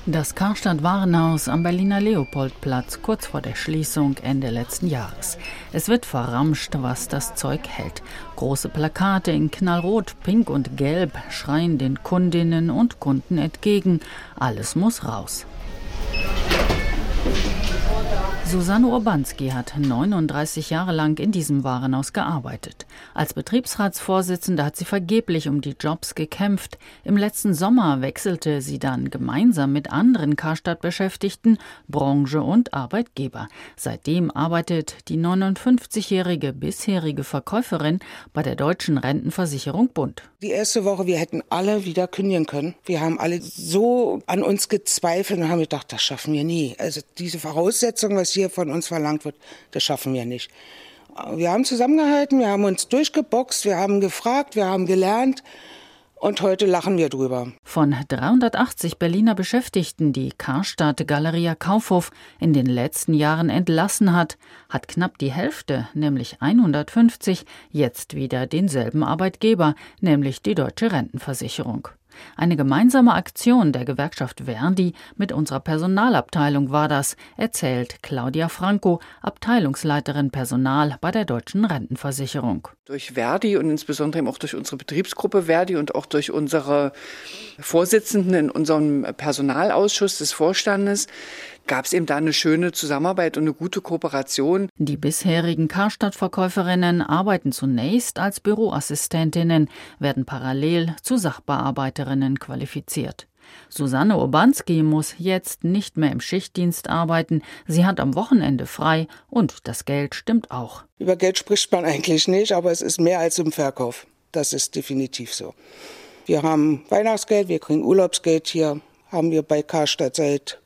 Das Karstadt-Warenhaus am Berliner Leopoldplatz kurz vor der Schließung Ende letzten Jahres. Es wird verramscht, was das Zeug hält. Große Plakate in Knallrot, Pink und Gelb schreien den Kundinnen und Kunden entgegen. Alles muss raus. Susanne Urbanski hat 39 Jahre lang in diesem Warenhaus gearbeitet. Als Betriebsratsvorsitzende hat sie vergeblich um die Jobs gekämpft. Im letzten Sommer wechselte sie dann gemeinsam mit anderen Karstadt-Beschäftigten Branche und Arbeitgeber. Seitdem arbeitet die 59-jährige bisherige Verkäuferin bei der Deutschen Rentenversicherung Bund. Die erste Woche, wir hätten alle wieder kündigen können. Wir haben alle so an uns gezweifelt und haben gedacht, das schaffen wir nie. Also diese Voraussetzung, was hier von uns verlangt wird, das schaffen wir nicht. Wir haben zusammengehalten, wir haben uns durchgeboxt, wir haben gefragt, wir haben gelernt und heute lachen wir drüber. Von 380 Berliner Beschäftigten, die Karstadt Galeria Kaufhof in den letzten Jahren entlassen hat, hat knapp die Hälfte, nämlich 150, jetzt wieder denselben Arbeitgeber, nämlich die Deutsche Rentenversicherung. Eine gemeinsame Aktion der Gewerkschaft Verdi mit unserer Personalabteilung war das, erzählt Claudia Franco, Abteilungsleiterin Personal bei der Deutschen Rentenversicherung. Durch Verdi und insbesondere eben auch durch unsere Betriebsgruppe Verdi und auch durch unsere Vorsitzenden in unserem Personalausschuss des Vorstandes gab es eben da eine schöne Zusammenarbeit und eine gute Kooperation. Die bisherigen Karstadt-Verkäuferinnen arbeiten zunächst als Büroassistentinnen, werden parallel zu Sachbearbeiterinnen qualifiziert. Susanne Urbanski muss jetzt nicht mehr im Schichtdienst arbeiten. Sie hat am Wochenende frei und das Geld stimmt auch. Über Geld spricht man eigentlich nicht, aber es ist mehr als im Verkauf. Das ist definitiv so. Wir haben Weihnachtsgeld, wir kriegen Urlaubsgeld hier, haben wir bei Karstadt seit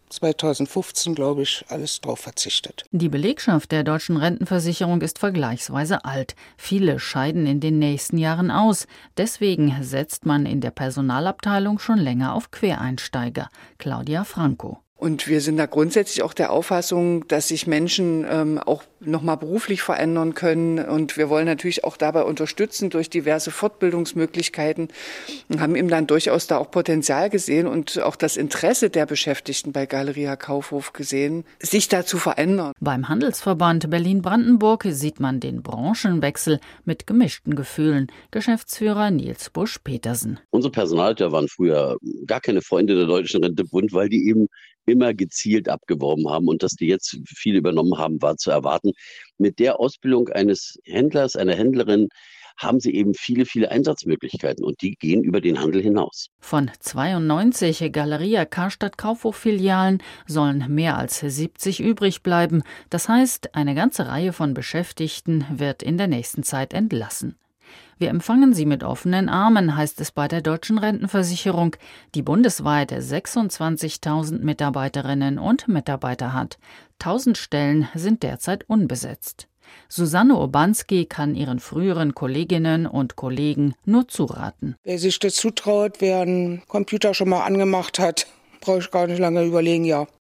2015, glaube ich, alles drauf verzichtet. Die Belegschaft der Deutschen Rentenversicherung ist vergleichsweise alt. Viele scheiden in den nächsten Jahren aus. Deswegen setzt man in der Personalabteilung schon länger auf Quereinsteiger. Claudia Franco. Und wir sind da grundsätzlich auch der Auffassung, dass sich Menschen auch nochmal beruflich verändern können. Und wir wollen natürlich auch dabei unterstützen durch diverse Fortbildungsmöglichkeiten und haben eben dann durchaus da auch Potenzial gesehen und auch das Interesse der Beschäftigten bei Galeria Kaufhof gesehen, sich da zu verändern. Beim Handelsverband Berlin-Brandenburg sieht man den Branchenwechsel mit gemischten Gefühlen. Geschäftsführer Nils Busch-Petersen. Unsere Personalleiter waren früher gar keine Freunde der Deutschen Rentebund, weil die eben immer gezielt abgeworben haben und dass die jetzt viel übernommen haben, war zu erwarten. Mit der Ausbildung eines Händlers, einer Händlerin haben sie eben viele, viele Einsatzmöglichkeiten und die gehen über den Handel hinaus. Von 92 Galeria Karstadt Kaufhof-Filialen sollen mehr als 70 übrig bleiben. Das heißt, eine ganze Reihe von Beschäftigten wird in der nächsten Zeit entlassen. Wir empfangen sie mit offenen Armen, heißt es bei der Deutschen Rentenversicherung, die bundesweit 26.000 Mitarbeiterinnen und Mitarbeiter hat. 1.000 Stellen sind derzeit unbesetzt. Susanne Urbanski kann ihren früheren Kolleginnen und Kollegen nur zuraten. Wer sich das zutraut, wer einen Computer schon mal angemacht hat, brauche ich gar nicht lange überlegen, ja.